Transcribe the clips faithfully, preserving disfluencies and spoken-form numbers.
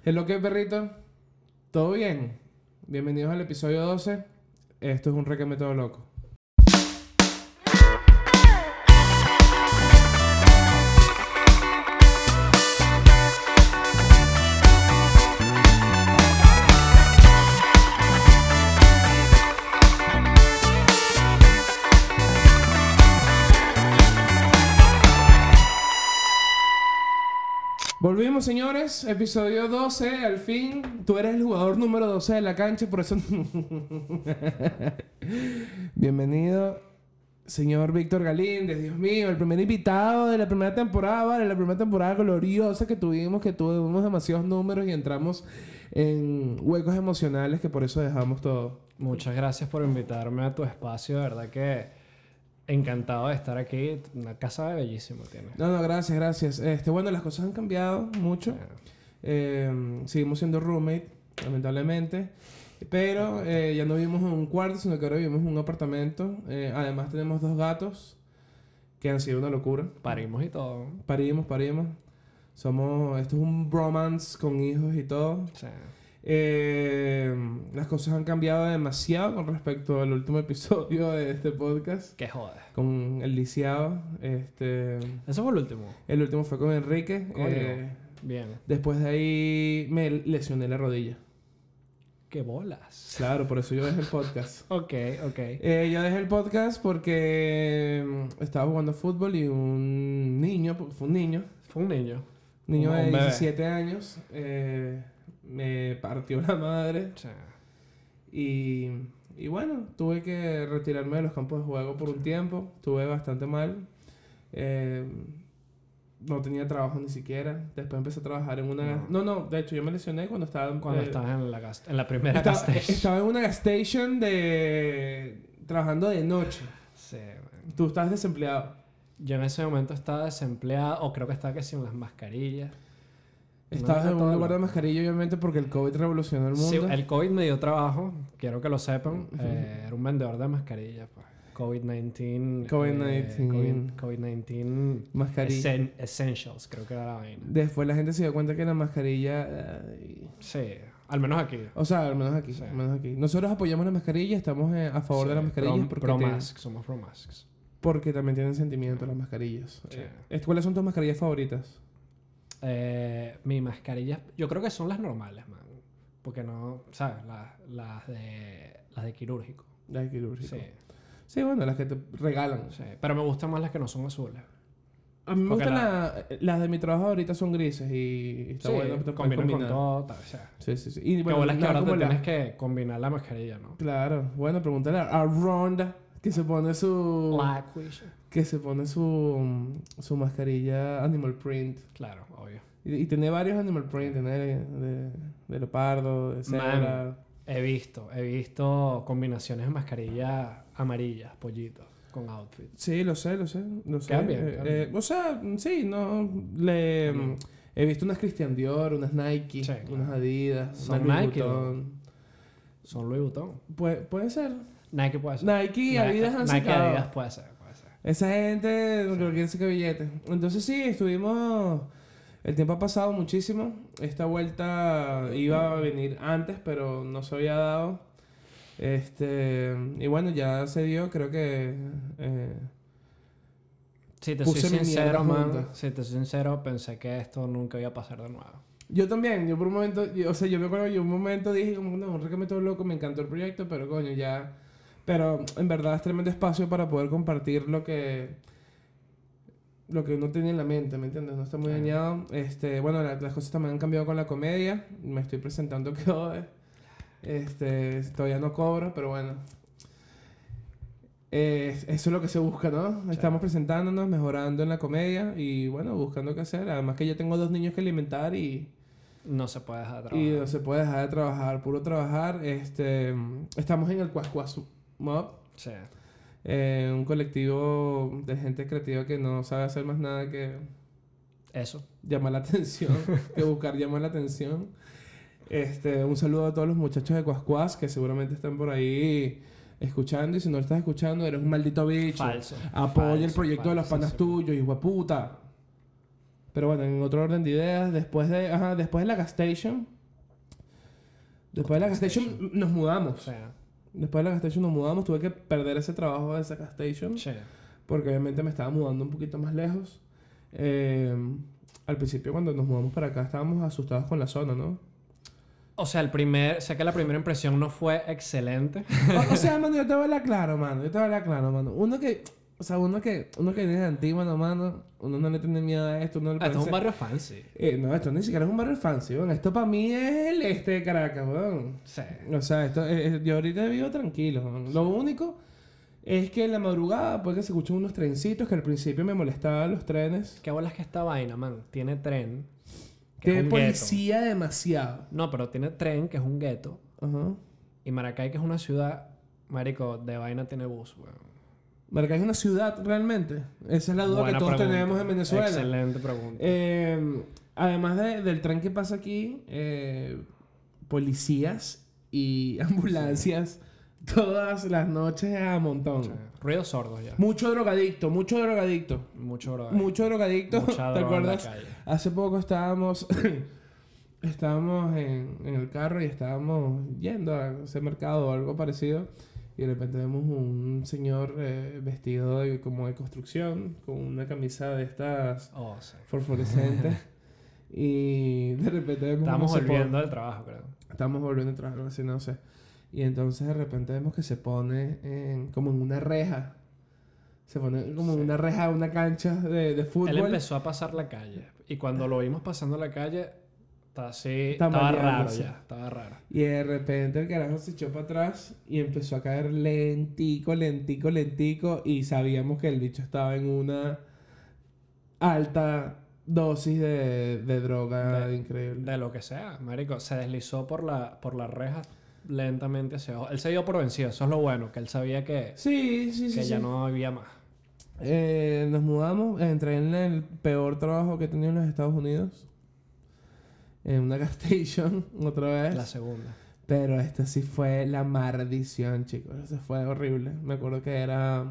Hello, ¿qué perrito? ¿Todo bien? Bienvenidos al episodio doce. Esto es un requeme todo loco. Volvimos, señores. Episodio doce, al fin. Tú eres el jugador número doce de la cancha, por eso... Bienvenido, señor Víctor Galíndez. Dios mío, el primer invitado de la primera temporada, ¿vale? La primera temporada gloriosa que tuvimos, que tuvimos demasiados números y entramos en huecos emocionales que por eso dejamos todo. Muchas gracias por invitarme a tu espacio. De verdad que encantado de estar aquí. Una casa bellísima tienes. No, no, gracias, gracias. Este, bueno, las cosas han cambiado mucho. Yeah. Eh, seguimos siendo roommate, lamentablemente. Pero eh, ya no vivimos en un cuarto, sino que ahora vivimos en un apartamento. Eh, además tenemos dos gatos que han sido una locura. Parimos y todo. Parimos, parimos. Somos... Esto es un bromance con hijos y todo. Sí. Eh, las cosas han cambiado demasiado con respecto al último episodio de este podcast. Qué joder. Con el lisiado. Este, Eso fue el último. el último fue con Enrique. Coño. Eh, Bien. después de ahí me lesioné la rodilla. Qué bolas. Claro, por eso yo dejé el podcast. Ok, ok. Eh, yo dejé el podcast porque mm, estaba jugando fútbol y un niño, porque fue un niño, Fue un niño. un niño Un de bebé. diecisiete años, eh, me partió la madre Sí. y, y bueno, tuve que retirarme de los campos de juego por un tiempo, estuve bastante mal, eh, no tenía trabajo ni siquiera, después empecé a trabajar en una... No. No, no, de hecho yo me lesioné cuando estaba... Cuando eh, estabas en la, gas- en la primera estaba, gas station. estaba en una gas station de... trabajando de noche. Sí, man. Tú estabas desempleado. Yo en ese momento estaba desempleado, o creo que estaba que sin las mascarillas. Estabas No, en todo un lugar de loco. mascarilla, obviamente, porque el COVID revolucionó el Sí, mundo. el COVID me dio trabajo, quiero que lo sepan. Ujú. Eh, era un vendedor de mascarillas, pues. COVID diecinueve. COVID eh, diecinueve. COVID diecinueve. Mascarilla. Essen- Essentials, creo que era la vaina. Después la gente se dio cuenta que la mascarilla... ay, Sí, al menos aquí. o sea, al menos aquí. Sí. Al menos aquí. Nosotros apoyamos la mascarilla, estamos eh, a favor Sí, de las mascarillas pro, porque, pro tienen- mask, somos pro masks. porque también tienen sentimiento las mascarillas. Sí. Eh, ¿Cuáles son tus mascarillas favoritas? Eh, mi mascarilla, yo creo que son las normales, man. Porque no, ¿sabes? Las, las de las de quirúrgico. Las de quirúrgico. Sí, Sí, bueno, las que te regalan. sí. Pero me gustan más las que no son azules. A mí me Porque gustan la- la- las de mi trabajo ahorita son grises y está Sí, bueno. te puedes combinan con combinar. todo, tal, o sea. Sí, sí, sí. Y Qué bueno, bolas que nada ahora te como la- tienes que combinar la mascarilla, ¿no? Claro, bueno, pregúntale a Ronda que se pone su Blackwish. que se pone su su mascarilla animal print Claro, obvio. y, y tiene varios animal print, tiene de, de, de leopardo, de cebra. He visto, he visto combinaciones de mascarilla amarillas, pollitos, con outfit. Sí, lo sé, lo sé, lo sé. Quedan bien, Eh, quedan eh, bien. o sea, sí, no le Quedan bien. he visto unas Christian Dior, unas Nike, Sí, claro. unas Adidas, Son unas Louis Nike, Vuitton. Son Louis Vuitton. Puede, puede ser. Nike puede ser. Nike y Adidas han Nike y sacado. Adidas puede ser, puede ser. Esa gente lo que quiere sacar billetes. Entonces sí, estuvimos... El tiempo ha pasado muchísimo. Esta vuelta iba a venir antes, pero no se había dado. Este... Y bueno, ya se dio. Creo que... eh, Si te Puse soy mi mierda sincero, man, junta. si te soy sincero, pensé que esto nunca iba a pasar de nuevo. yo también. Yo por un momento... yo- o sea, yo me acuerdo... Yo un momento dije como... No, que me todo loco. Me encantó el proyecto, pero coño, ya... Pero en verdad es tremendo espacio para poder compartir lo que... Lo que uno tiene en la mente, ¿me entiendes? No está muy Claro. dañado. Este, bueno, la- las cosas también han cambiado con la comedia. Me estoy presentando que hoy. Este, todavía no cobro, pero bueno. Eh, eso es lo que se busca, ¿no? Sí. Estamos presentándonos, mejorando en la comedia y bueno, buscando qué hacer. Además que yo tengo dos niños que alimentar y, No se puede dejar de trabajar. y no se puede dejar de trabajar, puro trabajar. Este, estamos en el Cuascuas Mob. Sí. Eh, un colectivo de gente creativa que no sabe hacer más nada que Eso. llamar la atención, que buscar llamar la atención. Este, un saludo a todos los muchachos de Cuascuas que seguramente están por ahí escuchando y si no lo estás escuchando eres un maldito bicho. Falso. Apoya el Falso, proyecto de los panas falsísimo. tuyos, hijo de puta. Pero bueno, en otro orden de ideas, después de, ajá, después de la gas station, Después de la gas Gas station station. nos mudamos. O sea, Después de la gas station nos mudamos. Tuve que perder ese trabajo de esa gas station. che. Porque obviamente me estaba mudando un poquito más lejos. Eh, al principio cuando nos mudamos para acá estábamos asustados con la zona, ¿no? O sea, el primer... Sé que la primera impresión no fue excelente. O, o sea, mano, yo te voy a hablar claro, mano. Yo te voy a hablar claro, mano. Uno que... O sea, uno que... Uno que viene de Antigua, no, mano. Uno no le tiene miedo a esto. Uno le Ah, esto es parece- un barrio fancy. Eh, no, esto ni siquiera es un barrio fancy, weón. Esto para mí es el este de Caracas, weón. Sí. O sea, esto, eh, eh, yo ahorita vivo tranquilo, weón. Lo único es que en la madrugada puede que se escuchen unos trencitos que al principio me molestaban los trenes. ¿Qué bolas que esta vaina, man? Tiene tren. Que Que es un gueto. policía demasiado. No, pero tiene tren, que es un gueto. Ajá. Y Maracay, que es una ciudad, marico, de vaina tiene bus, weón. Maracay es una ciudad realmente. Esa es la duda Buena que todos pregunta. tenemos en Venezuela. Excelente pregunta. Eh, además de- del tren que pasa aquí, eh, policías y ambulancias todas las noches a montón. O sea, ruidos sordos ya. Mucho drogadicto, mucho drogadicto. Mucho droga. Mucho drogadicto. Mucha ¿Te droga en la acuerdas? calle. Hace poco estábamos estábamos en, en el carro y estábamos yendo a ese mercado o algo parecido. Y de repente vemos un señor eh, vestido de, como de construcción, con una camisa de estas Oh, sí. fosforescentes. Y de repente vemos Estábamos cómo se volviendo pone- del trabajo, creo. Estamos volviendo a trabajar, algo así, no sé. Y entonces de repente vemos que se pone en- como en una reja. Se pone como en Sí. una reja, una cancha de, de fútbol. Él empezó a pasar la calle. Y cuando lo vimos pasando la calle, estaba así... Estaba raro Tambaleándose. ya. Estaba raro. Y de repente el carajo se echó para atrás y empezó a caer lentico, lentico, lentico. Y sabíamos que el bicho estaba en una alta dosis de, de droga De- increíble. De lo que sea, marico. Se deslizó por la, por la reja lentamente hacia abajo. Él se dio por vencido. Eso es lo bueno. Que él sabía que, Sí, sí, sí. que ya sí. no había más. Eh, nos mudamos, entré en el peor trabajo que he tenido en los Estados Unidos. En una gas station, otra vez. La segunda. Pero esta sí fue la maldición, chicos. Eso fue horrible. Me acuerdo que era...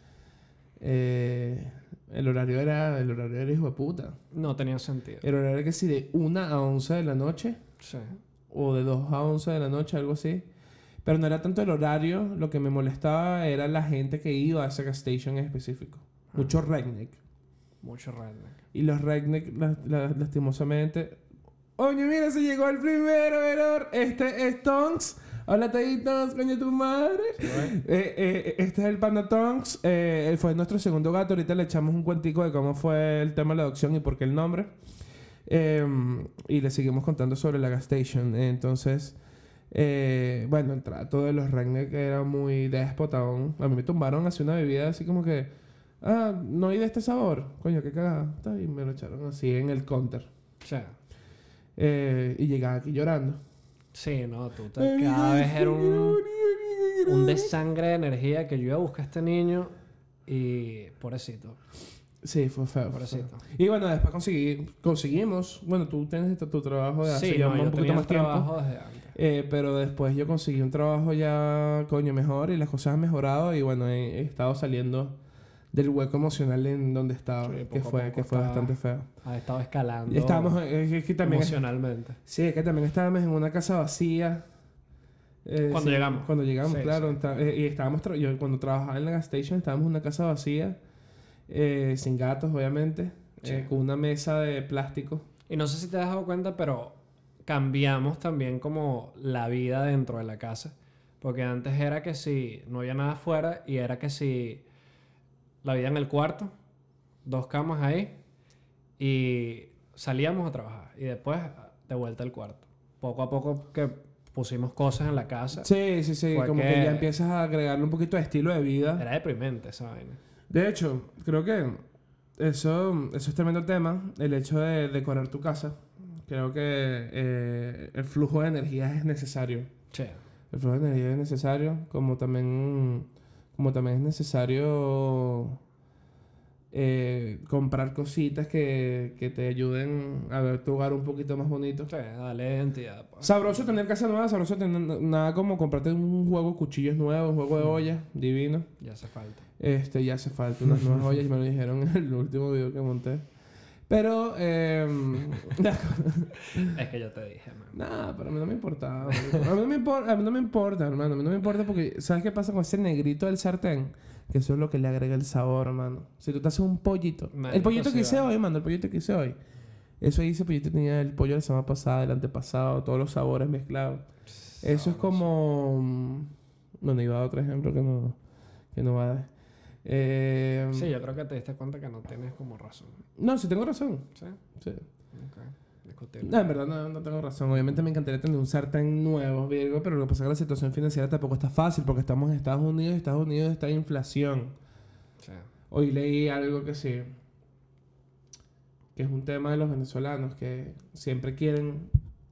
eh, el horario era... El horario era hijo de puta. No tenía sentido. El horario era que si de una a once de la noche. Sí. O de dos a once de la noche, algo así. Pero no era tanto el horario. Lo que me molestaba era la gente que iba a esa gas station en específico. Mucho redneck. Mucho redneck. Y los redneck, la- la- lastimosamente... Oye, mira, se llegó el primero, error. Este es Tonks. Háblate ahí, Tonks, coño tu madre. Eh, eh, este es el panda Tonks. Eh, fue nuestro segundo gato. Ahorita le echamos un cuentico de cómo fue el tema de la adopción y por qué el nombre. Eh, y le seguimos contando sobre la gas station. Entonces, eh, bueno, el trato de los redneck era muy déspota aún. A mí me tumbaron así una bebida así como que... Ah, no hay de este sabor. Coño, qué cagada. Está bien, me lo echaron así en el counter. O sea, Eh, y llegaba aquí llorando. sí, no, tú te- cada vez era un, un desangre de energía que yo iba a buscar a este niño y pobrecito, Sí, fue feo. fue pobrecito. feo. Y bueno, después conseguí, conseguimos. Bueno, tú tienes tu, tu trabajo de hace Sí, ya no, un yo poquito tenía más tiempo. trabajo desde antes. Eh, pero después yo conseguí un trabajo ya, coño, mejor y las cosas han mejorado. Y bueno, he, he estado saliendo del hueco emocional en donde estaba, Sí, que poco a fue, poco que fue estaba- bastante feo. Ha estado escalando Y estábamos, es, es que también, emocionalmente. sí, es que también estábamos en una casa vacía. Eh, Cuando sí, llegamos. Cuando llegamos, Sí, claro. sí. está- eh, y estábamos, tra- yo cuando trabajaba en la gas station, estábamos en una casa vacía, eh, sin gatos, obviamente, Sí. eh, con una mesa de plástico. Y no sé si te has dado cuenta, pero cambiamos también como la vida dentro de la casa. Porque antes era que si no había nada afuera y era que si la vida en el cuarto, dos camas ahí y salíamos a trabajar y después de vuelta al cuarto. Poco a poco que pusimos cosas en la casa, Sí, sí, sí, Fue como que... que ya empiezas a agregarle un poquito de estilo de vida. era deprimente esa vaina. De hecho, creo que eso, eso es tremendo tema, el hecho de decorar tu casa. Creo que eh, el flujo de energía es necesario. Che, El flujo de energía es necesario, como también, como también es necesario eh, comprar cositas que, que te ayuden a ver tu hogar un poquito más bonito. che, dale identidad. Pues. Sabroso tener casa nueva, sabroso tener nada como comprarte un juego de cuchillos nuevos, un juego de ollas, divino. Ya hace falta. Este, ya hace falta unas nuevas ollas, me lo dijeron en el último video que monté. Pero, eh, Es que yo te dije, man. nada, pero a mí no me importaba. A mí no me importa, a mí no me importa, hermano. A mí no me importa porque, ¿sabes qué pasa con ese negrito del sartén? Que eso es lo que le agrega el sabor, hermano. Si tú te haces un pollito. Man, el pollito sí que hice va. hoy, mano, el pollito que hice hoy. Eso ahí, ese pollito tenía el pollo de la semana pasada, del antepasado, todos los sabores mezclados. Eso es como... mm, Bueno, iba a dar otro ejemplo que no, que no va a dar. Eh, Sí, yo creo que te diste cuenta que no tienes como razón. No, sí tengo razón. ¿Sí? Sí. Ok. Discutible. No, en verdad no, no tengo razón. Obviamente me encantaría tener un sartén nuevo, Virgo, pero lo que pasa es que la situación financiera tampoco está fácil porque estamos en Estados Unidos y Estados Unidos está en inflación. Sí. Hoy leí algo que sí, que es un tema de los venezolanos que siempre quieren,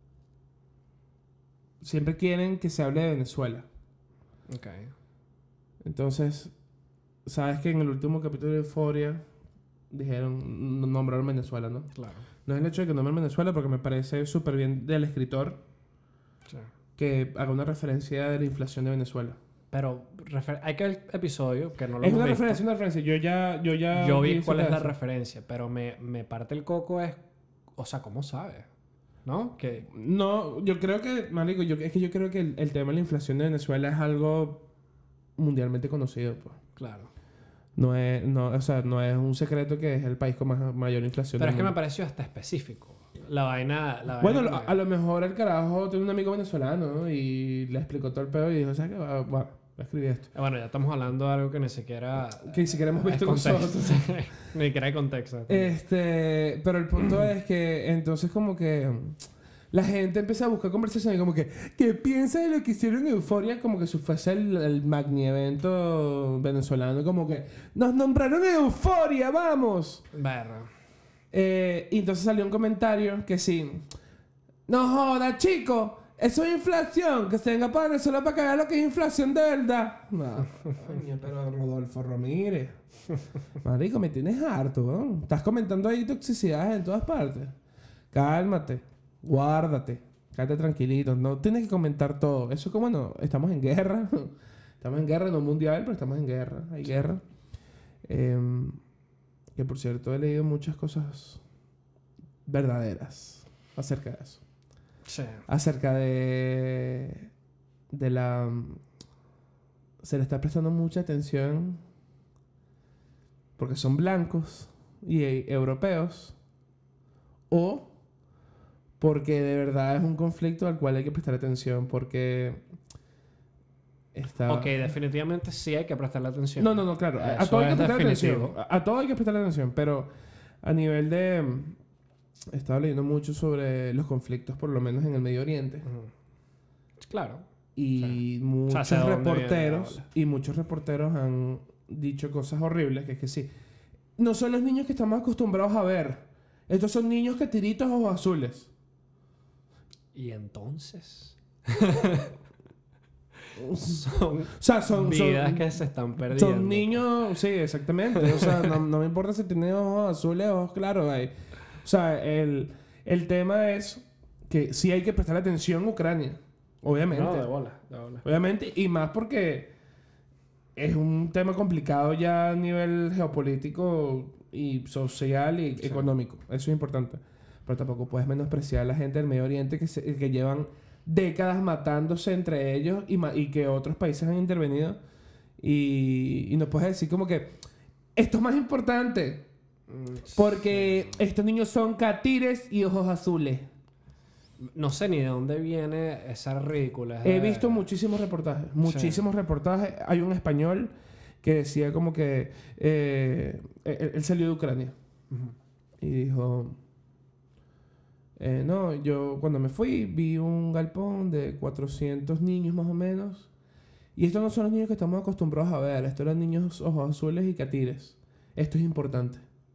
siempre quieren que se hable de Venezuela. Ok. Entonces, sabes que en el último capítulo de Euphoria dijeron, n- nombraron Venezuela, ¿no? Claro. No es el hecho de que nombren Venezuela porque me parece súper bien del escritor Sí. que haga una referencia de la inflación de Venezuela. Pero refer- hay que ver el episodio, que no lo Es hemos una visto. referencia, una referencia. Yo ya, yo ya Yo vi ese cuál es la pedazo. referencia, pero me, me parte el coco es... O sea, ¿cómo sabes? ¿No? Que... No, yo creo que, marico, yo, es que yo creo que el, el tema de la inflación de Venezuela es algo mundialmente conocido, pues. Claro. No es, no, o sea, no es un secreto que es el país con más, mayor inflación Pero del es que me mundo. pareció hasta específico. La vaina... La Bueno, vaina lo- como que- a lo mejor el carajo tiene un amigo venezolano, ¿no? Y le explicó todo el pedo y dijo, ¿sabes qué? Va, va, voy a escribir esto. Eh, Bueno, ya estamos hablando de algo que ni siquiera... Que ni siquiera hemos es visto contexto. nosotros. Ni siquiera hay contexto. Este, pero el punto es que entonces como que mm, la gente empieza a buscar conversación y como que ¿qué piensa de lo que hicieron en Euphoria? Como que si fuese el, el magni evento venezolano, como que nos nombraron en Euphoria, vamos. Verga. Eh, y entonces salió un comentario que sí, no joda, chico, eso es inflación, que se venga para Venezuela para cagar lo que es inflación de verdad. No, coño, pero Rodolfo Ramírez. Marico, me tienes harto, ¿no? Estás comentando ahí toxicidades en todas partes. Cálmate, guárdate, quédate tranquilito. No tienes que comentar todo. Eso es como, bueno, estamos en guerra. Estamos en guerra, no mundial, pero estamos en guerra. Hay guerra. Eh, que por cierto, he leído muchas cosas verdaderas acerca de eso. Sí. Acerca de... De la... Se le está prestando mucha atención porque son blancos y e- europeos o porque de verdad es un conflicto al cual hay que prestar atención porque está... Ok, definitivamente sí hay que prestarle atención. No, no, no, claro. A, a Eso todo hay que es prestar definitivo. atención. A, a todo hay que prestar atención, pero a nivel de... He estado leyendo mucho sobre los conflictos, por lo menos en el Medio Oriente. Ujú. Claro. Y O muchos sea, sé de dónde viene la reporteros ola. y muchos reporteros han dicho cosas horribles, que es que sí. No son los niños que estamos acostumbrados a ver. Estos son niños que tiritos ojos azules. Y entonces... son O sea, son... vidas son, que se están perdiendo. son niños... Sí, exactamente. O sea, no, no me importa si tienen ojos azules o ojos claros. Ahí. O sea, el, el tema es que sí hay que prestar atención a Ucrania. Obviamente. No, de bola, de bola. Obviamente, y más porque es un tema complicado ya a nivel geopolítico y social y Sí. económico. Eso es importante. Pero tampoco puedes menospreciar a la gente del Medio Oriente que, se- que llevan décadas matándose entre ellos y, ma- y que otros países han intervenido. Y, y no puedes decir como que esto es más importante Mm, porque estos niños son catires y ojos azules. No sé ni de dónde viene esa ridícula. He visto muchísimos reportajes, muchísimos reportajes. Hay un español que decía como que eh, él, él salió de Ucrania y dijo, eh, no, yo cuando me fui vi un galpón de cuatrocientos niños más o menos y estos no son los niños que estamos acostumbrados a ver, estos eran niños ojos azules y catires. Esto es importante.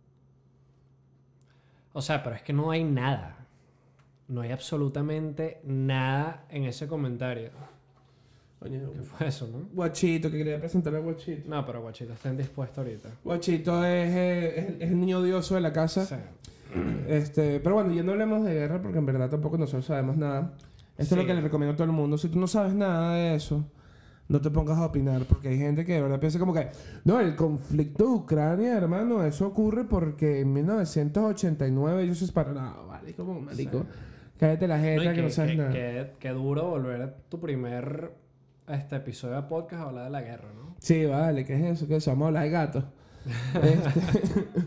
O sea, pero es que no hay nada. No hay absolutamente nada en ese comentario. Coño, ¿Qué fue eso, no? Guachito, que quería presentar a Guachito. No, pero guachito, estén dispuestos ahorita. Guachito es, eh, es- es el niño odioso de la casa. Sí. Este, pero bueno, ya no hablemos de guerra porque en verdad tampoco nosotros sabemos nada. Esto es lo Sí. que le recomiendo a todo el mundo. Si tú no sabes nada de eso, no te pongas a opinar, porque hay gente que de verdad piensa como que, no, el conflicto de Ucrania, hermano, eso ocurre porque en mil novecientos ochenta y nueve ellos se separaron. No, vale, como marico. Sí. Cállate la No, jeta y que, que, no sabes que- nada. que- que duro volver a tu primer este episodio de podcast a hablar de la guerra, ¿no? Sí, vale, ¿qué es eso? ¿Qué es eso? Vamos a hablar de gatos. Este...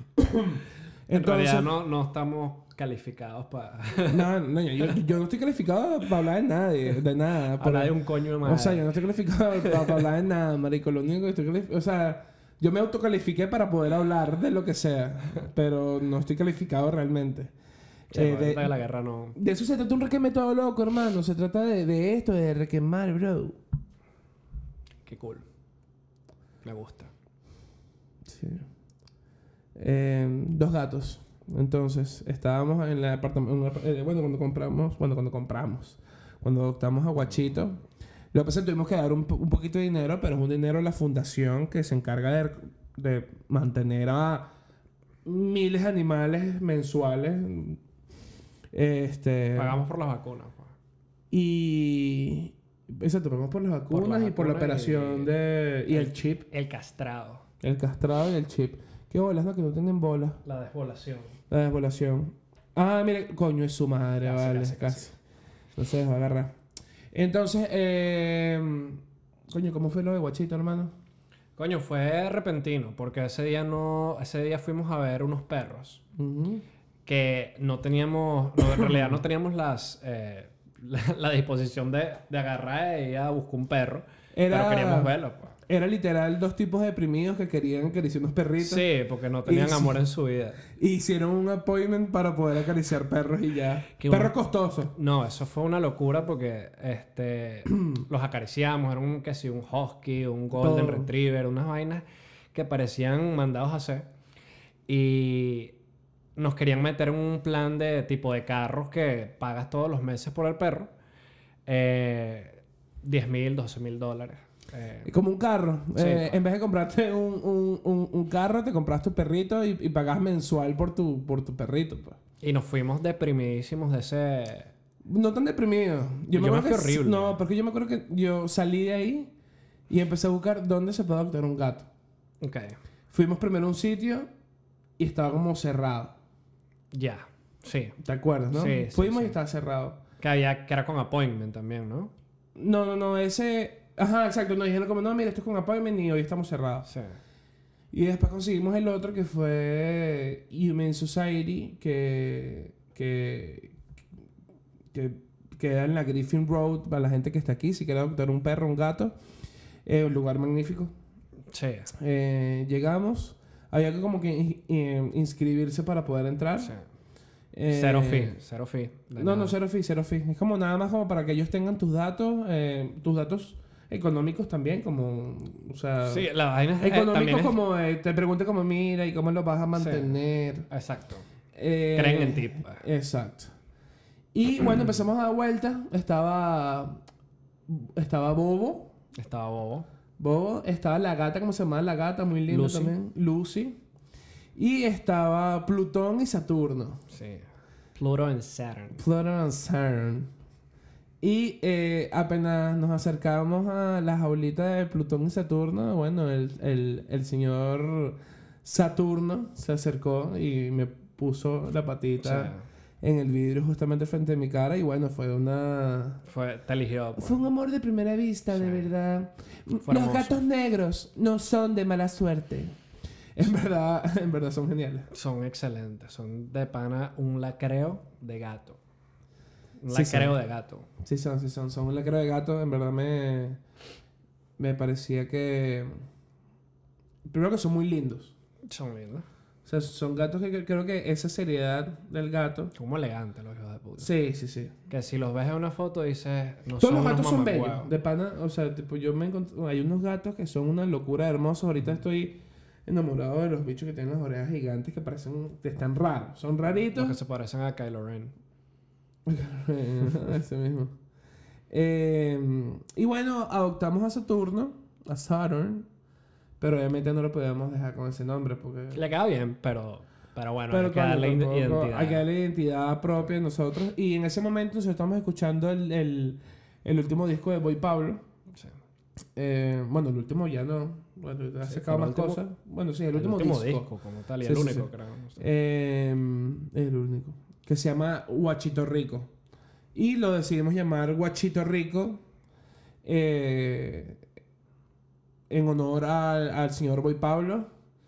En realidad Entonces, no, no estamos calificados para no, no, yo, yo no estoy calificado para hablar de nadie, de nada. por- hablar de un coño de madre. O sea, yo no estoy calificado para, para hablar de nada, marico. Lo único que estoy calificado... O sea, yo me autocalifiqué para poder hablar de lo que sea, pero no estoy calificado realmente. Sí, Eh, porque de, ahorita de la guerra no... de eso se trata un requeme todo loco, hermano. Se trata de, de esto, de requemar, bro. Qué cool. Me gusta. Sí. Eh, dos gatos. Entonces, estábamos en el apartamento. Eh, bueno, cuando compramos. Bueno, cuando compramos. Cuando adoptamos a Guachito. Lo que pasa es que tuvimos que dar un, po- un poquito de dinero, pero es un dinero de la fundación que se encarga de, de mantener a miles de animales mensuales. Este. Pagamos por las vacunas, pues. Y. Exacto, pagamos por las vacunas Por las y por la vacunas operación y- de. Y el chip. El castrado. El castrado y el chip. ¿Qué bolas, no? Que no tienen bolas. La desvolación. La desvolación. Ah, mire, coño, es su madre, Casi, vale, casi, casi. casi. No se dejó agarrar. Entonces, eh... coño, ¿cómo fue lo de Guachito, hermano? Coño, fue repentino, porque ese día no... Ese día fuimos a ver unos perros Ujú. que no teníamos... No, en realidad no teníamos las... eh, la, la disposición de, de agarrar y ir a buscar un perro. Era- Pero queríamos verlo, pues. Era literal dos tipos deprimidos que querían acariciar unos perritos. Sí, porque no tenían Y- amor en su vida. Y hicieron un appointment para poder acariciar perros y ya. Qué Perros bueno. costosos. No, eso fue una locura porque este los acariciamos, era un que sí, un husky, un golden Todo. retriever, unas vainas que parecían mandados a hacer. Y nos querían meter en un plan de tipo de carros que pagas todos los meses por el perro. Eh, diez mil, doce mil dólares. Eh, Es como un carro. Sí, Eh, pues. en vez de comprarte un, un, un, un carro, te compras tu perrito y, y pagas mensual por tu, por tu perrito, pues. y nos fuimos deprimidísimos de ese... No tan deprimido. Yo me acuerdo fui que- horrible. No, porque yo me acuerdo que yo salí de ahí y empecé a buscar dónde se puede adoptar un gato. Ok, Fuimos primero a un sitio y estaba como cerrado. ya, sí. ¿Te acuerdas, no? Sí, sí, Fuimos sí. y estaba cerrado. Que, había, que era con appointment también, ¿no? No, no, no, ese... Ajá, exacto. Nos dijeron como, no, mira, esto es con appointment y hoy estamos cerrados. Sí. Y después conseguimos el otro que fue Humane Society, que, que, que queda en la Griffin Road para la gente que está aquí. Si quiere adoptar un perro, un gato, eh, un lugar magnífico. Sí. Eh, llegamos, había que como que in- in- inscribirse para poder entrar. Sí. Eh, Cero fee, cero fee. de No, nada. no, cero fee, cero fee. Es como nada más como para que ellos tengan tus datos, eh, tus datos económicos también, como, o sea... Sí, la vaina es... eh, Económicos también es- como eh, te pregunte como mira y cómo lo vas a mantener. Exacto. Eh, Creen en ti, pues. Exacto. Y bueno, empezamos a dar vuelta. Estaba. Estaba Bobo. Estaba bobo. Bobo. Estaba la gata, ¿cómo se llama la gata? Muy linda Lucy. también. Lucy. Y estaba Plutón y Saturno. Sí. Pluto and Saturn. Pluto and Saturn. Y eh, apenas nos acercábamos a la jaulita de Plutón y Saturno, bueno, el, el, el señor Saturno se acercó y me puso la patita en el vidrio justamente frente a mi cara y bueno, fue una... Fue, te eligió. pues. Fue un amor de primera vista, Sí. de verdad. Fue Los hermoso. gatos negros no son de mala suerte. En verdad, en verdad son geniales. Son excelentes. Son de pana un lacreo de gato. Un Sí, lacreo son. de gato. Sí son, sí son. Son un lacro de gato. En verdad me... Me parecía que... Primero que son muy lindos. Son lindos. O sea, son gatos que que creo que esa seriedad del gato... Como elegantes los hijos de puta. Sí, sí, sí. Que si los ves en una foto dices... No Todos son los unos gatos son bellos. mamahuevos. De pana, o sea, tipo, yo me encontré... Hay unos gatos que son una locura hermosos. Ahorita estoy enamorado de los bichos que tienen las orejas gigantes que parecen... Están raros. Son raritos. Los que se parecen a Kylo Ren. Ese mismo. Eh, y bueno, adoptamos a Saturno, a Saturn, pero obviamente no lo podíamos dejar con ese nombre porque... Le queda bien, pero... Pero bueno, Pero hay que coño, darle tampoco- identidad. hay que darle identidad propia a nosotros. Y en ese momento nosotros estamos escuchando el, el, el último disco de Boy Pablo, Sí. Eh, bueno, el último ya no. Bueno, ha Sí, sacado fue más el último- cosas. Bueno, sí, el, El último, último disco. disco, como tal, y Sí, el sí, único, sí. creo. No sé. Eh, el único. Que se llama Guachito Rico. Y lo decidimos llamar Guachito Rico. Eh, en honor al, al señor Boy Pablo.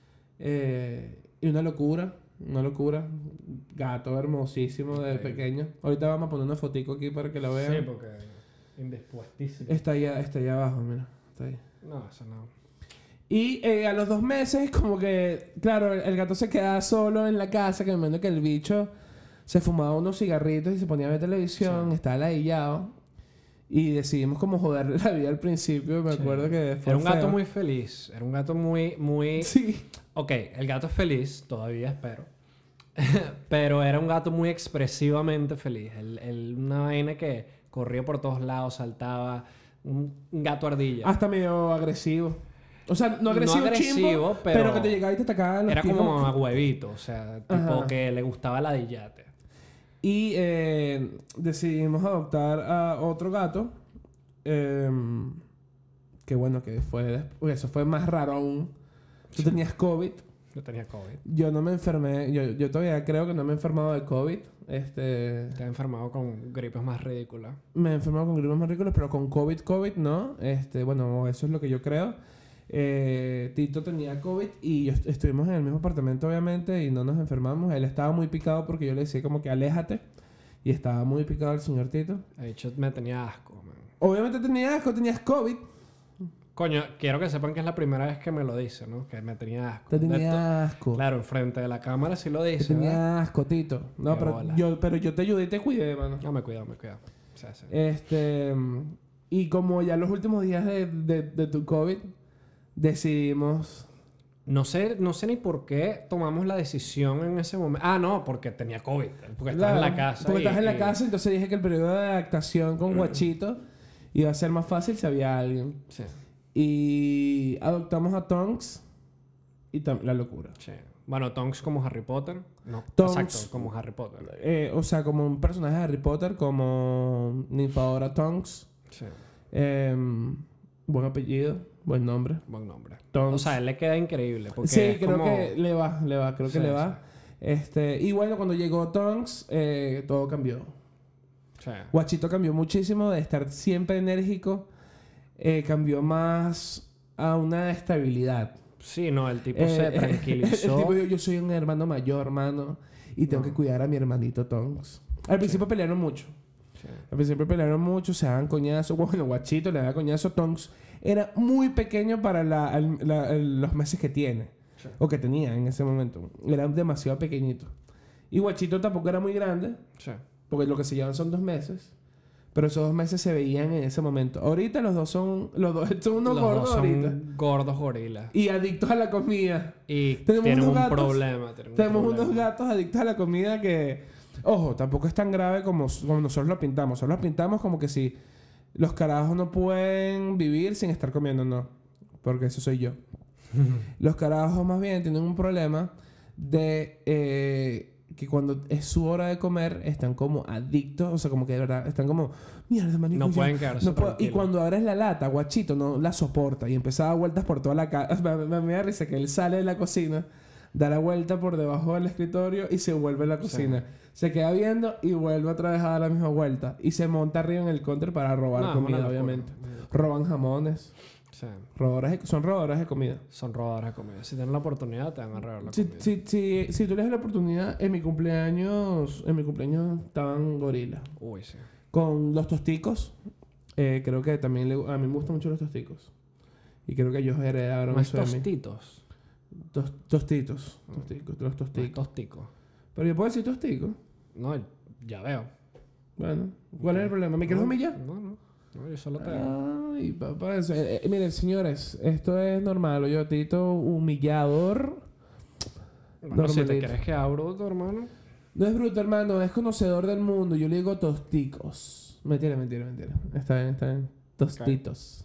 Eh, y una locura. Una locura. Gato hermosísimo de Increíble. pequeño. Ahorita vamos a poner una fotico aquí para que la vean. Sí, porque indispuestísimo. Está allá, está allá abajo, mira. Está ahí. No, eso no. Y eh, a los dos meses, como que, claro, el, el gato se quedaba solo en la casa, que me imagino que el bicho se fumaba unos cigarritos y se ponía a ver televisión, Sí. estaba ladillado. Y decidimos como joderle la vida al principio, me Sí. acuerdo que fue Era un gato feo. muy feliz. Era un gato muy, muy... Sí. Ok, el gato es feliz, todavía espero. Pero era un gato muy expresivamente feliz. El, el- una vaina que corría por todos lados, saltaba. Un, un gato ardilla. Hasta medio agresivo. O sea, no agresivo, No agresivo, chimbo, pero... pero que te llegaba y te atacaba los Era pies como que- a huevito, o sea, tipo Ajá. que le gustaba ladillate. Y eh, decidimos adoptar a otro gato. eh, que bueno, que fue... des- Eso fue más raro aún. Tú tenías COVID. Yo tenía COVID. Yo no me enfermé. Yo, yo todavía creo que no me he enfermado de COVID. Este... Te he enfermado con gripes más ridículas. Me he enfermado con gripes más ridículas, pero con COVID, COVID no. Este, bueno, eso es lo que yo creo. Eh, Tito tenía COVID y yo est- estuvimos en el mismo apartamento, obviamente, y no nos enfermamos. Él estaba muy picado porque yo le decía como que aléjate. Y estaba muy picado el señor Tito. De hecho, me tenía asco, man. Obviamente tenía asco, tenías COVID. Coño, quiero que sepan que es la primera vez que me lo dice, ¿no? Que me tenía asco. Te De to- tenía asco. Claro, enfrente de la cámara sí lo Te dice, ¿verdad? tenía asco, Tito. No, Qué pero bola. yo, pero yo te ayudé y te cuidé, mano. No, me cuidado, me cuidado. O sea, sí. Este... Y como ya los últimos días de, de, de tu COVID, decidimos... No sé, no sé ni por qué tomamos la decisión en ese momento. Ah, no, porque tenía COVID. Porque estaba en Claro, la casa. Porque y- estás en la y- casa, entonces dije que el periodo de adaptación con Guachito iba a ser más fácil si había alguien. Sí, Y adoptamos a Tonks y tam- la locura. sí. Bueno, Tonks como Harry Potter. No, Tonks- exacto, como Harry Potter. Eh, o sea, como un personaje de Harry Potter, como Ninfadora Tonks. Sí, Em, buen apellido, buen nombre. buen nombre. Tonks. O sea, él le queda increíble. Porque Sí, es creo como- que le va, le va, creo que Sí, le va. Este, y bueno, cuando llegó Tonks, eh, todo cambió. Sí. Guachito cambió muchísimo de estar siempre enérgico, eh, cambió más a una estabilidad. Sí, no, el tipo Eh, se el tranquilizó. tipo, yo, yo soy un hermano mayor, hermano, y tengo No. que cuidar a mi hermanito Tonks. Al principio pelearon mucho. Sí. Al principio pelearon mucho, se daban coñazos. Bueno, Guachito le daba coñazo. Tonks era muy pequeño para la- el- la- el- los meses que tiene. Sí. O que tenía en ese momento. Era demasiado pequeñito. Y Guachito tampoco era muy grande. Sí. Porque lo que se llevan son dos meses. Pero esos dos meses se veían en ese momento. Ahorita los dos son... Los dos son unos Los gordos dos son ahorita. gordos gorilas. Y adictos a la comida. Y Tenemos tienen unos un gatos- problema. tienen un Tenemos problema. unos gatos adictos a la comida que... Ojo, tampoco es tan grave como, como nosotros lo pintamos. Nosotros lo pintamos como que si los carajos no pueden vivir sin estar comiendo, no. Porque eso soy yo. Los carajos más bien tienen un problema de eh, que cuando es su hora de comer están como adictos. O sea, como que de verdad están como... Mierda, manico, No ya pueden quedarse no puedo". Y tranquilos. cuando abres la lata, Guachito no la soporta. Y empezaba a dar vueltas por toda la casa. Me, me, me da risa que él sale de la cocina, da la vuelta por debajo del escritorio y se vuelve a la cocina. Se queda viendo y vuelve otra vez a dar la misma vuelta. Y se monta arriba en el counter para robar No, es comida, una locura, obviamente. una locura. Roban jamones. Sí. Robadores de- son robadores de comida. Son robadoras de comida. Si tienen la oportunidad, te van a robar la Si, comida. si, si, si tú le das la oportunidad, en mi cumpleaños, en mi cumpleaños estaban gorilas. Uy, sí. Con los tosticos, eh, creo que también le- a mí me gustan mucho los tosticos. Y creo que ellos heredaron Más eso de mí. tostitos. Tos- tostitos. Tosticos, los Más tosticos. tosticos. Pero yo puedo decir tostico. No, ya veo. Bueno, ¿cuál es el problema? ¿Me quieres no, humillar? No, no. No, yo solo te... Ay, papá. eso- eh, eh, miren, señores, esto es normal. Yo, Tito, humillador. Bueno, si te normalito. crees que abro tu hermano... No es bruto, hermano, es conocedor del mundo. Yo le digo tosticos. Mentira, mentira, mentira. Está bien, está bien. Tostitos.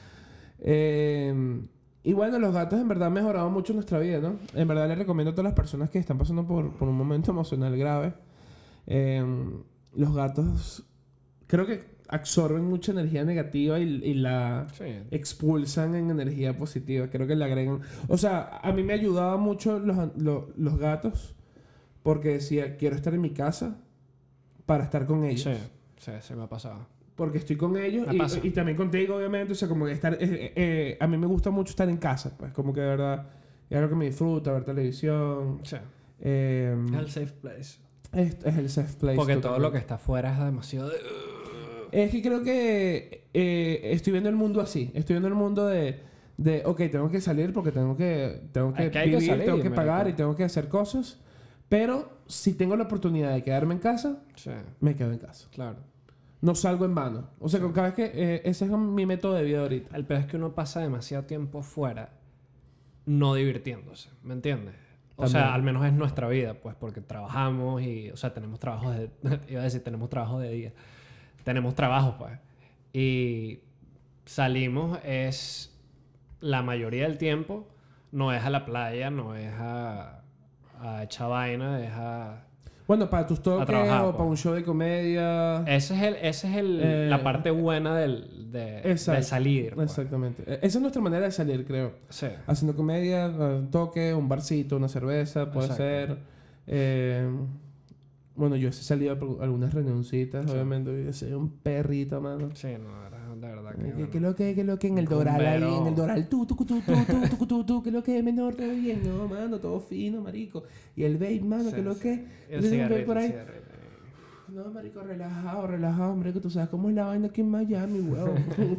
Eh, y bueno, los gatos en verdad han mejorado mucho nuestra vida, ¿no? En verdad les recomiendo a todas las personas que están pasando por, por un momento emocional grave. eh, los gatos creo que absorben mucha energía negativa y, y la Sí. expulsan en energía positiva. Creo que le agregan... O sea, a mí me ayudaba mucho los, los, los gatos porque decía, quiero estar en mi casa para estar con ellos. Sí, sí, se me ha pasado. Porque estoy con ellos Me y, pasa. y también contigo, obviamente. O sea, como que estar... eh, eh, a mí me gusta mucho estar en casa, pues. Como que de verdad es algo que me disfruta, ver televisión. Sí. Eh, Es el safe place. es, es el safe place. Porque todo totalmente. lo que está afuera es demasiado de... Es que creo que eh, estoy viendo el mundo así. Estoy viendo el mundo de... De, ok, tengo que salir porque tengo que, tengo que Es que hay que vivir, salir, tengo que marico. pagar y tengo que hacer cosas. Pero si tengo la oportunidad de quedarme en casa, Sí, me quedo en casa. claro. No salgo en vano. O sea, que cada vez que... eh, ese es mi método de vida ahorita. El peor es que uno pasa demasiado tiempo fuera no divirtiéndose, ¿me entiendes? O También. sea, al menos es nuestra vida, pues, porque trabajamos y, o sea, tenemos trabajos de... Iba a decir, tenemos trabajo de día. Tenemos trabajo, pues. Y salimos es... La mayoría del tiempo no es a la playa, no es a... a echar vaina, es a... Bueno, para tus toques trabajar, o pues. para un show de comedia. Ese es el... Ese es el Eh, la parte buena del, de, Exacto. de salir, pues. Exactamente. E- Esa es nuestra manera de salir, creo. Sí. Haciendo comedia, un toque, un barcito, una cerveza, puede Exacto. ser. Eh, bueno, yo he salido a algunas reunioncitas, Sí. obviamente. Yo soy un perrito, mano. Sí, no, era- de verdad que... ¿Qué, bueno. qué lo que, qué lo que en el Doral ahí, Rumbero. en el Doral, tú, tú, tú, tú, tú, tú, tú, tú, tú, qué lo que, menor, todo bien, no, mano, todo fino, marico. Y el vape, mano, Sí, qué lo sí. que, Y el ¿tienes un vape cigarrito, por el ahí? cigarrito. No, marico, relajado, relajado, hombre, que tú sabes cómo es la vaina aquí en Miami, weón.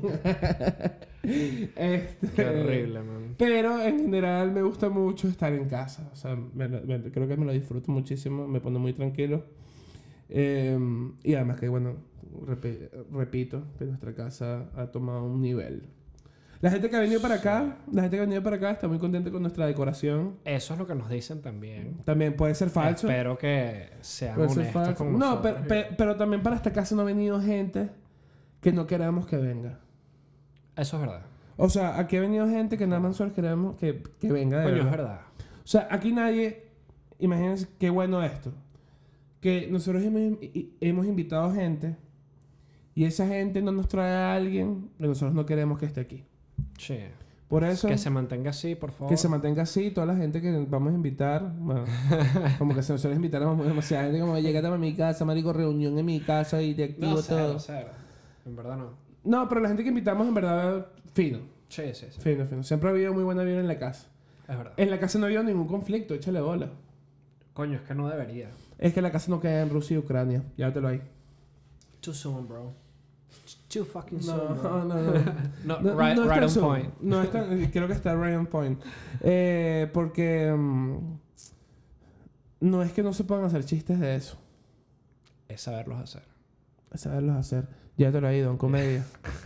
este, Qué horrible, man. Pero en general me gusta mucho estar en casa. O sea, me lo- me- creo que me lo disfruto muchísimo, me pone muy tranquilo. Eh, y además que, bueno, repi- repito, que nuestra casa ha tomado un nivel. La gente que ha venido para acá, la gente que ha venido para acá está muy contenta con nuestra decoración. Eso es lo que nos dicen también. También puede ser falso. Espero que sean Puede ser honestos falso. con No, nosotros. pero, pe- pero también para esta casa no ha venido gente que no queramos que venga. Eso es verdad. O sea, aquí ha venido gente que nada más nosotros queremos que, que venga de Coño, es verdad. verdad. O sea, aquí nadie... Imagínense qué bueno esto. Que nosotros hemos, i- hemos invitado gente y esa gente no nos trae a alguien que nosotros no queremos que esté aquí. Sí. Por eso... Que se mantenga así, por favor. Que se mantenga así, toda la gente que vamos a invitar, bueno, como que si nosotros invitáramos demasiada gente, como llegate a mi casa, marico, reunión en mi casa y te activo No, cero, todo. cero. En verdad no. No, pero la gente que invitamos en verdad, fino, Sí, sí, sí. fino, fino. Siempre ha habido muy buena vida en la casa. Es verdad. En la casa no ha habido ningún conflicto, échale bola. Coño, es que no debería. Es que la casa no queda en Rusia y Ucrania, ya te lo hay. Too soon, bro. Too fucking No, soon, no, bro. no. no. No, No, right, no right está on soon. point. No está, creo que está right on point. Eh, porque mm, no es que no se puedan hacer chistes de eso. Es saberlos hacer. Es saberlos hacer. Ya te lo he ido en comedia.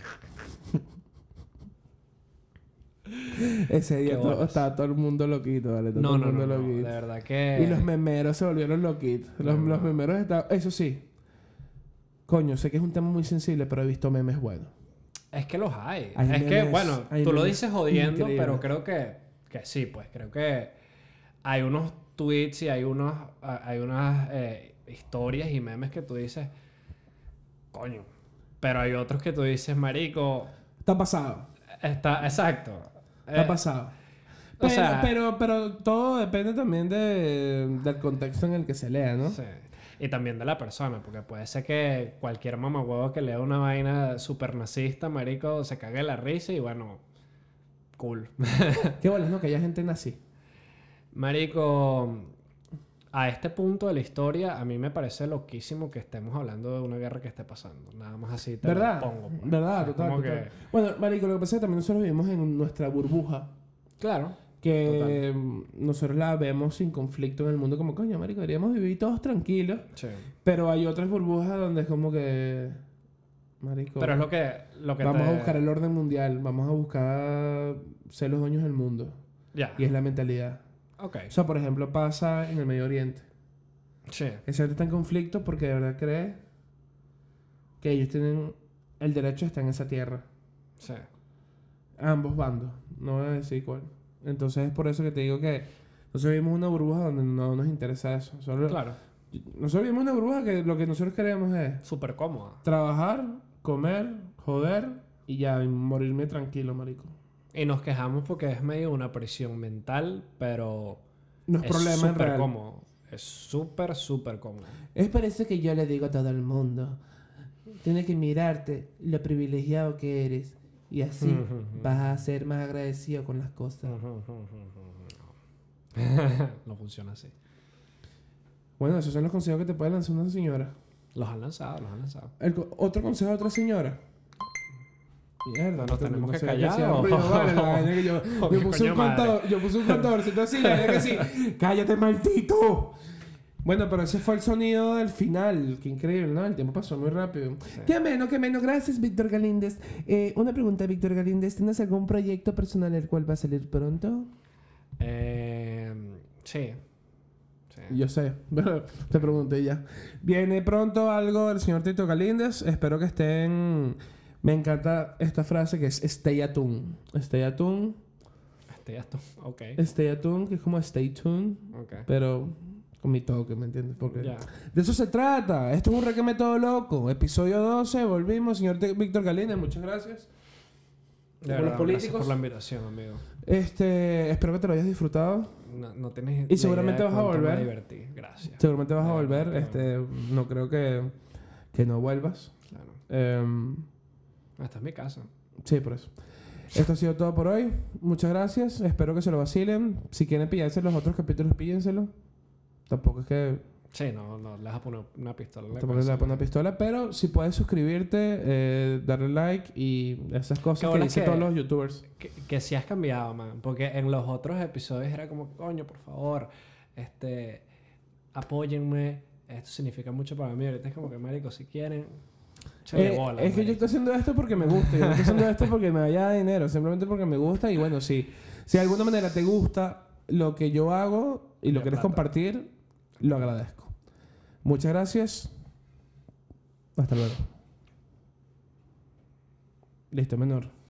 Ese día Qué to- bolas. estaba todo el mundo loquito, ¿vale? Todo No, el no, mundo no, no. loquito. De verdad que... Y los memeros se volvieron loquitos. Los, No, los no. memeros estaban... Eso sí. Coño, sé que es un tema muy sensible, pero he visto memes buenos. Es que los hay. Hay es que, memes- bueno, hay tú lo memes dices jodiendo, increíbles. pero creo que, que sí, pues creo que hay unos tweets y hay unos a- hay unas eh, historias y memes que tú dices, coño. Pero hay otros que tú dices, marico, Está pasado. está, exacto. Está Eh, pasado. o Pero, sea- pero, pero todo depende también de, del contexto en el que se lea, ¿no? Sí. Y también de la persona, porque puede ser que cualquier mamahuevo que lea una vaina super nazista, marico, se cague la risa y bueno, cool. Qué bolas, ¿no? Que haya gente nazi. Marico, a este punto de la historia, a mí me parece loquísimo que estemos hablando de una guerra que esté pasando. Nada más así te ¿Verdad? lo pongo. pues. ¿Verdad? O sea, Total, como total. que- Bueno, marico, lo que pasa es que también nosotros vivimos en nuestra burbuja. Claro. Que mm, nosotros la vemos sin conflicto en el mundo. Como, coño, marico, deberíamos vivir todos tranquilos. Sí. Pero hay otras burbujas donde es como que... Marico, Pero es lo que, lo que vamos te- a buscar el orden mundial. Vamos a buscar ser los dueños del mundo. Ya. Y es la mentalidad. Ok. O sea, por ejemplo, pasa en el Medio Oriente. Sí. Esa gente está en conflicto porque de verdad cree que ellos tienen el derecho a estar en esa tierra. Sí. Ambos bandos. No voy a decir cuál. Entonces es por eso que te digo que nosotros vivimos una burbuja donde no nos interesa eso. Solo Claro. Nosotros vivimos una burbuja que lo que nosotros queremos es Súper cómoda. trabajar, comer, joder y ya y morirme tranquilo, marico. Y nos quejamos porque es medio una prisión mental, pero No es, es problema en súper real. cómodo. Es súper, súper cómodo. Es por eso que yo le digo a todo el mundo. Tienes que mirarte lo privilegiado que eres. Y así vas a ser más agradecido con las cosas. No funciona así. Bueno, esos son los consejos que te puede lanzar una señora. Los han lanzado, los han lanzado. El co- otro consejo de otra señora. Mierda, Nos no te- tenemos no que sé qué callar, hacía o- ruido, vale, la vaina que yo, o yo qué puse un coño madre. contador, yo puse un contadorcito así, la vaina que sí. ¡Cállate, maldito! Bueno, pero ese fue el sonido del final. Qué increíble, ¿no? El tiempo pasó muy rápido. Sí. Qué menos, qué menos. Gracias, Víctor Galíndez. Eh, una pregunta, Víctor Galíndez. ¿Tienes algún proyecto personal el cual va a salir pronto? Eh, sí. Sí. Yo sé, pero te pregunté ya. Viene pronto algo del señor Tito Galíndez. Espero que estén... Me encanta esta frase que es Stay Attuned. Stay Attuned. Este ya está. Ok. Stay Attuned, que es como Stay Tuned. Ok. Pero con mi toque, ¿me entiendes? Porque Ya. de eso se trata. Esto es un requeme todo loco. Episodio doce, volvimos. Señor T- Víctor Galíndez, muchas gracias. De Por verdad, los políticos. gracias por la invitación, amigo. Este, espero que te lo hayas disfrutado. No, no tienes Y seguramente idea de vas a cuánto volver. Me divertí. Gracias. Seguramente vas a De verdad, volver. que Este, no creo que, que no vuelvas. Claro. Em, Esta es mi casa. sí, por eso. Esto ha sido todo por hoy. Muchas gracias. Espero que se lo vacilen. Si quieren pillarse los otros capítulos, píllenselo. Tampoco es que Sí, no, no, le vas a poner una pistola en la tampoco le voy a cabeza. poner una pistola. Pero si puedes suscribirte, eh, darle like y esas Qué cosas que bolas dicen que- todos los youtubers. Que, que sí has cambiado, man. Porque en los otros episodios era como, coño, por favor, este, apóyenme. Esto significa mucho para mí. Ahorita es como que, marico, si quieren, échale Eh, bola, es que yo marico. estoy haciendo esto porque me gusta. Yo no estoy haciendo esto porque me vaya dinero. Simplemente porque me gusta. Y bueno, si, si de alguna manera te gusta lo que yo hago y lo Ya quieres plata. compartir, lo agradezco. Muchas gracias. Hasta luego. Listo, menor.